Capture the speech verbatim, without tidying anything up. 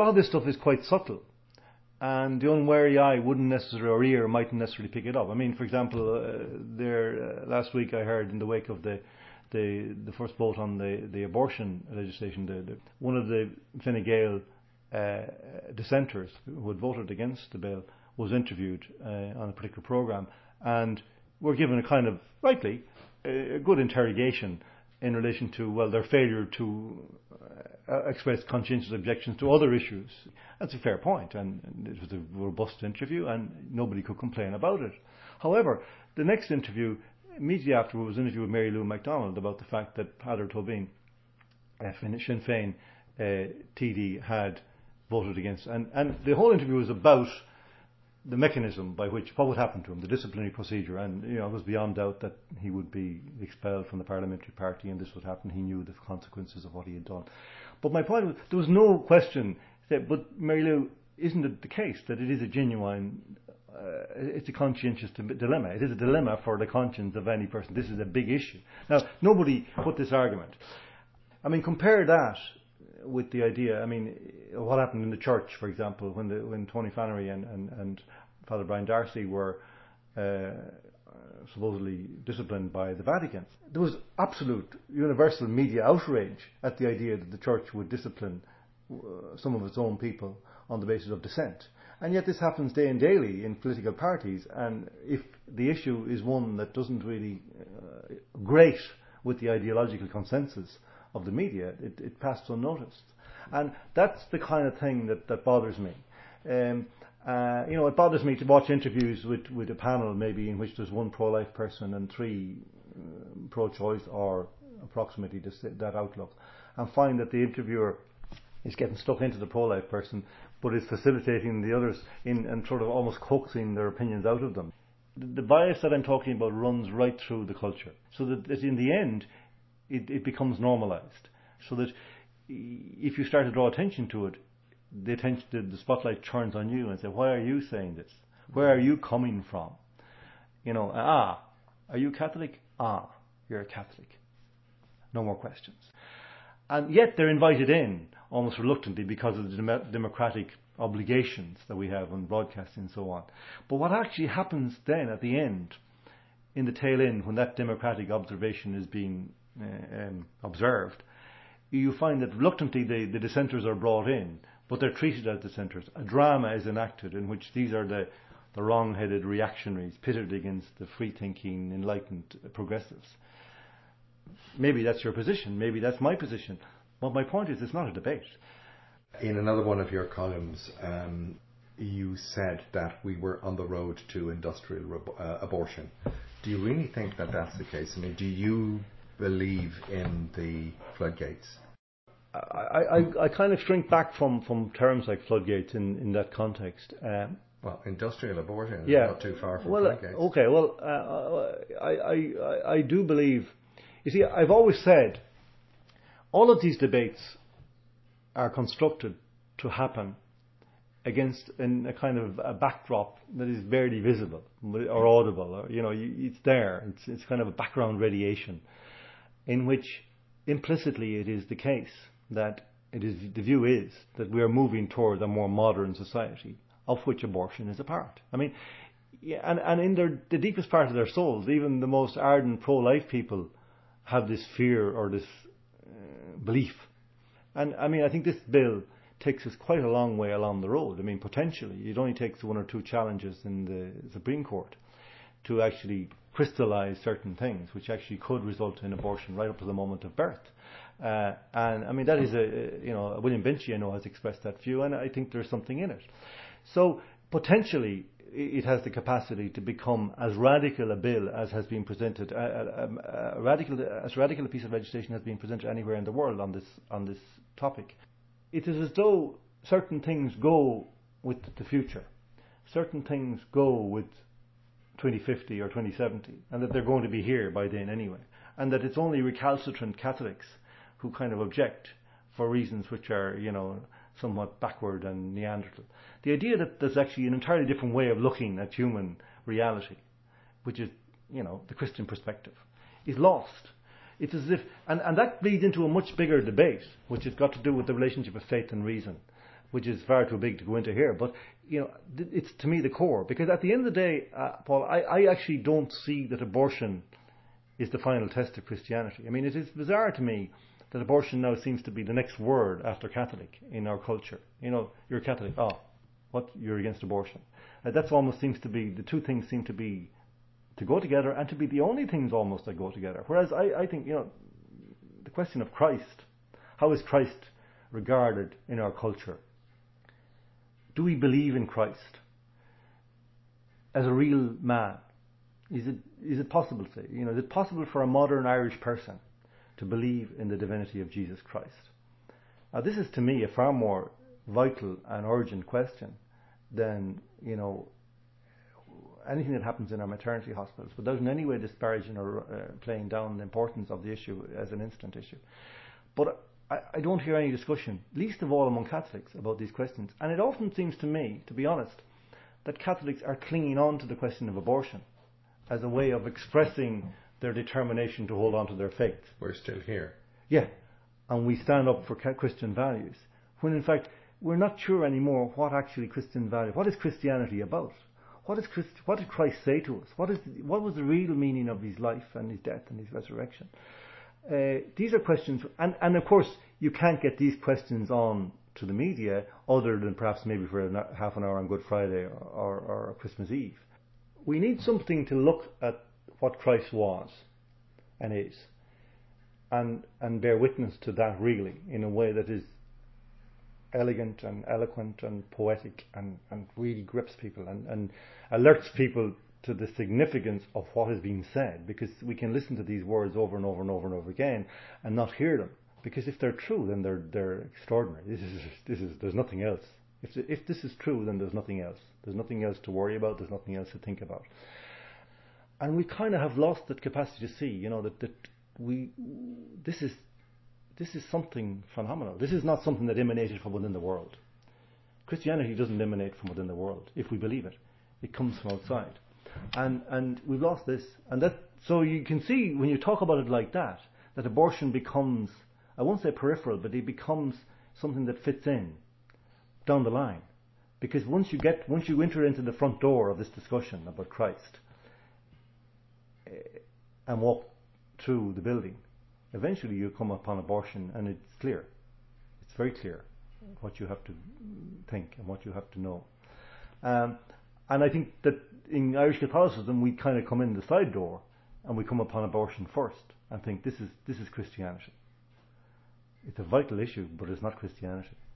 lot of this stuff is quite subtle, and the unwary eye wouldn't necessarily, or ear mightn't necessarily pick it up. I mean, for example, uh, there uh, last week I heard in the wake of the the, the first vote on the, the abortion legislation, the, the, one of the Fine Gael uh, dissenters who had voted against the bill was interviewed uh, on a particular programme, and were given a kind of, rightly, a, a good interrogation in relation to, well, their failure to uh, express conscientious objections to other issues. That's a fair point, and, and it was a robust interview, and nobody could complain about it. However, the next interview, immediately afterwards, was an interview with Mary Lou MacDonald about the fact that Peadar Tóibín, uh, Sinn Féin uh, T D, had voted against. And, and the whole interview was about the mechanism by which, what would happen to him, the disciplinary procedure. And, you know, it was beyond doubt that he would be expelled from the parliamentary party and this would happen. He knew the consequences of what he had done. But my point was, there was no question that, but Mary Lou, isn't it the case that it is a genuine, uh, it's a conscientious dilemma. It is a dilemma for the conscience of any person. This is a big issue. Now, nobody put this argument. I mean, compare that with the idea, I mean, what happened in the church, for example, when the, when Tony Flannery and, and, and Father Brian Darcy were uh, supposedly disciplined by the Vatican. There was absolute universal media outrage at the idea that the church would discipline uh, some of its own people on the basis of dissent. And yet this happens day and daily in political parties, and if the issue is one that doesn't really uh, grate with the ideological consensus of the media, it, it passed unnoticed. And that's the kind of thing that, that bothers me. Um, uh, you know, it bothers me to watch interviews with, with a panel maybe in which there's one pro-life person and three uh, pro-choice or approximately this, that outlook, and find that the interviewer is getting stuck into the pro-life person but is facilitating the others in and sort of almost coaxing their opinions out of them. The, the bias that I'm talking about runs right through the culture, so that, that in the end It, it becomes normalised, so that if you start to draw attention to it, the attention, the, the spotlight turns on you and say, "Why are you saying this? Where are you coming from? You know, ah, are you Catholic? Ah, you're a Catholic. No more questions." And yet they're invited in almost reluctantly because of the dem- democratic obligations that we have on broadcasting and so on. But what actually happens then at the end, in the tail end, when that democratic observation is being Uh, um, observed, you find that reluctantly the, the dissenters are brought in, but they're treated as dissenters. A drama is enacted in which these are the, the wrong-headed reactionaries pitted against the free-thinking, enlightened progressives. Maybe that's your position, maybe that's my position, but my point is it's not a debate. In another one of your columns, um, you said that we were on the road to industrial re- uh, abortion. Do you really think that that's the case? I mean, do you believe in the floodgates? I, I, I kind of shrink back from, from terms like floodgates in, in that context. Um, well, industrial abortion is yeah, not too far from well, floodgates. Okay, well, uh, I, I, I do believe... You see, I've always said all of these debates are constructed to happen against in a kind of a backdrop that is barely visible or audible. Or, you know, it's there. It's, it's kind of a background radiation, in which implicitly it is the case that it is the view is that we are moving towards a more modern society, of which abortion is a part. I mean, yeah, and, and in their, the deepest part of their souls, even the most ardent pro-life people have this fear or this uh, belief. And I mean, I think this bill takes us quite a long way along the road. I mean, potentially, it only takes one or two challenges in the Supreme Court to actually crystallise certain things, which actually could result in abortion right up to the moment of birth. Uh, and I mean, that is a, you know, William Binchy, I know, has expressed that view, and I think there's something in it. So potentially, it has the capacity to become as radical a bill as has been presented, a, a, a radical, as radical a piece of legislation has been presented anywhere in the world on this on this topic. It is as though certain things go with the future, certain things go with twenty fifty or twenty seventy, and that they're going to be here by then anyway, and that it's only recalcitrant Catholics who kind of object for reasons which are, you know, somewhat backward and Neanderthal. The idea that there's actually an entirely different way of looking at human reality, which is, you know, the Christian perspective, is lost. It's as if, and, and that bleeds into a much bigger debate, which has got to do with the relationship of faith and reason. which is far too big to go into here. But you know, th- it's to me the core, because at the end of the day, uh, Paul, I, I actually don't see that abortion is the final test of Christianity. I mean, it is bizarre to me that abortion now seems to be the next word after Catholic in our culture. You know, you're a Catholic, oh, what, you're against abortion. Uh, that's almost seems to be, the two things seem to be, to go together and to be the only things almost that go together. Whereas I, I think, you know, the question of Christ, how is Christ regarded in our culture? Do we believe in Christ as a real man? Is it is it possible to, you know, is it possible for a modern Irish person to believe in the divinity of Jesus Christ? Now, this is to me a far more vital and urgent question than, you know, anything that happens in our maternity hospitals, without in any way disparaging or uh, playing down the importance of the issue as an instant issue. But I, I don't hear any discussion, least of all among Catholics, about these questions. And it often seems to me, to be honest, that Catholics are clinging on to the question of abortion as a way of expressing their determination to hold on to their faith. We're still here. Yeah, and we stand up for Christian values, when in fact we're not sure anymore what actually Christian value, what is Christianity about? What is Christ, what did Christ say to us? What is the, what was the real meaning of his life and his death and his resurrection? Uh, these are questions, and, and of course you can't get these questions on to the media other than perhaps maybe for a, half an hour on Good Friday or, or, or Christmas Eve. We need something to look at what Christ was and is, and and bear witness to that really in a way that is elegant and eloquent and poetic and, and really grips people and, and alerts people to the significance of what has been said, because we can listen to these words over and over and over and over again and not hear them, because if they're true, then they're they're extraordinary. This is this is there's nothing else. If if this is true, then there's nothing else. There's nothing else to worry about. There's nothing else to think about. And we kind of have lost that capacity to see, you know, that, that we this is this is something phenomenal. This is not something that emanated from within the world. Christianity doesn't emanate from within the world, if we believe it. It comes from outside. And and we've lost this. And that so you can see when you talk about it like that, that abortion becomes, I won't say peripheral, but it becomes something that fits in down the line. Because once you get once you enter into the front door of this discussion about Christ uh, and walk through the building, eventually you come upon abortion, and it's clear. It's very clear what you have to think and what you have to know. Um, and I think that in Irish Catholicism we kind of come in the side door and we come upon abortion first and think this is this is Christianity. It's a vital issue, but it's not Christianity.